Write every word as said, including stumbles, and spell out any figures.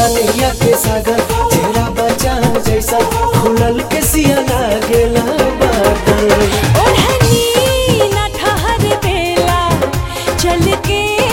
नैया के सागर चेहरा बचा जैसा खुलल के सिया लागेला बादल ओढ़नी ना ठहर बेला चल के